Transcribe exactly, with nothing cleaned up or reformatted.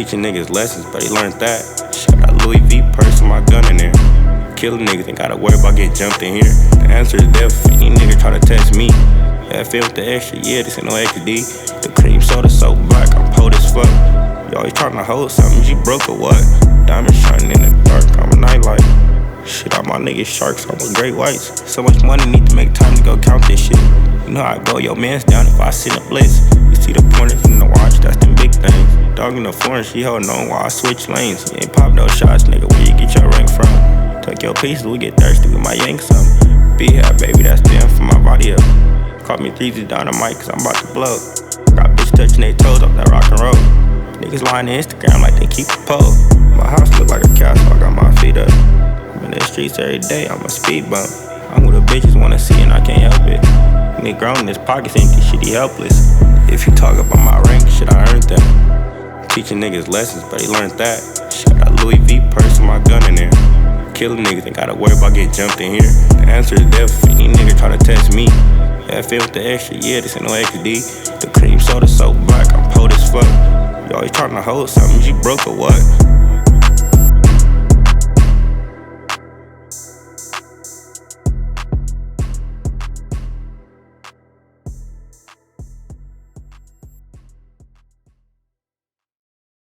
Teaching niggas lessons, but he learned that. Shot a Louis V purse with my gun in there. Killing niggas, ain't gotta worry about getting jumped in here. The answer is definitely, any nigga try to test me. Yeah, I feel with the extra, yeah, this ain't no X D. The cream soda so black, I'm cold as fuck. You always trying to hold something, you broke or what? Diamonds shining in the dark, I'm a nightlight. Shit, all my niggas sharks, I'm with great whites. So much money, need to make time to go count this shit. You know how I go, your man's down if I sit in a blitz. You see the pointers in the watch, that's them big things. Dog in the foreign, she holding on while I switch lanes. You ain't pop no shots, nigga, where you get your rank from? Tuck your pieces, we get thirsty, we might yank something. Be here, baby, that's damn for my body up. Call me three G's dynamite, cause I'm about to blow. Got bitch touching their toes up that rock and roll. Niggas lying to Instagram like they keep a pole. My house look like a castle, I got my feet up. I'm in the streets every day, I'm a speed bump. I'm who the bitches wanna see and I can't help it. Nigga grown, his pockets empty, shit, he helpless. If you talk about my rank, shit, I earned that. Teaching niggas lessons, but he learned that. Shot a Louis V purse with my gun in there. Killing niggas, ain't gotta worry about getting jumped in here. The answer is definitely, any nigga try to test me. Yeah, I feel with the extra, yeah, this ain't no X D. The cream soda so black, I'm cold as fuck. You always trying to hold something, you broke or what?